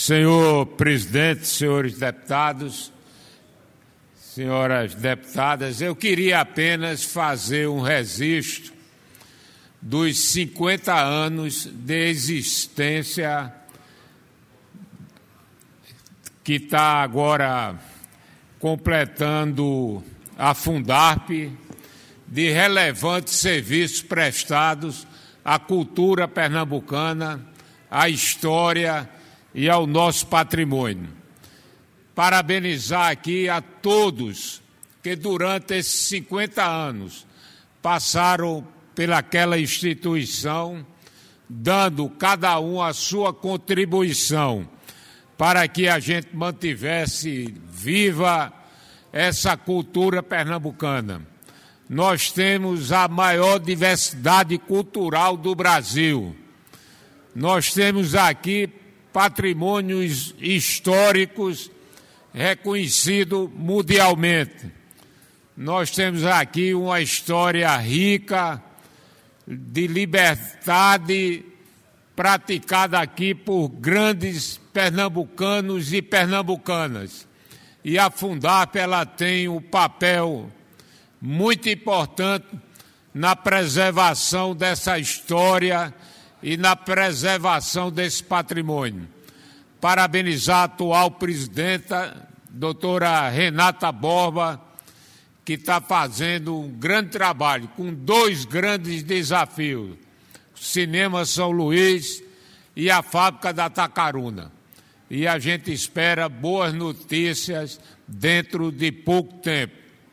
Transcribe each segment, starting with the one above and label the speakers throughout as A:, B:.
A: Senhor presidente, senhores deputados, senhoras deputadas, eu queria apenas fazer um registro dos 50 anos de existência que está agora completando a Fundarp, de relevantes serviços prestados à cultura pernambucana, à história e ao nosso patrimônio. Parabenizar aqui a todos que durante esses 50 anos passaram pelaquela instituição, dando cada um a sua contribuição para que a gente mantivesse viva essa cultura pernambucana. Nós temos a maior diversidade cultural do Brasil. Nós temos aqui patrimônios históricos reconhecidos mundialmente. Nós temos aqui uma história rica de liberdade praticada aqui por grandes pernambucanos e pernambucanas. E a Fundarp, ela tem um papel muito importante na preservação dessa história e na preservação desse patrimônio. Parabenizar a atual presidenta, doutora Renata Borba, que está fazendo um grande trabalho, com dois grandes desafios, o Cinema São Luís e a Fábrica da Tacaruna. E a gente espera boas notícias dentro de pouco tempo.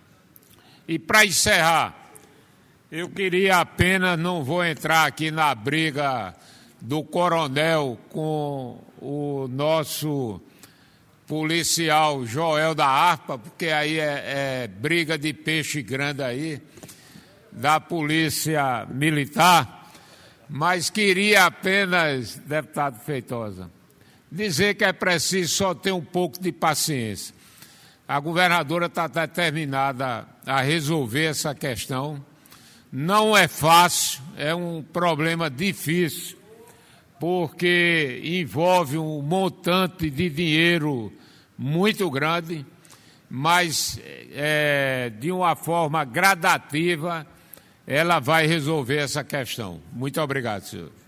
A: E para encerrar, eu queria apenas, não vou entrar aqui na briga do coronel com o nosso policial Joel da Harpa, porque aí é briga de peixe grande aí, da Polícia Militar, mas queria apenas, deputado Feitosa, dizer que é preciso só ter um pouco de paciência. A governadora está determinada a resolver essa questão. Não é fácil, é um problema difícil, porque envolve um montante de dinheiro muito grande, mas de uma forma gradativa ela vai resolver essa questão. Muito obrigado, senhor.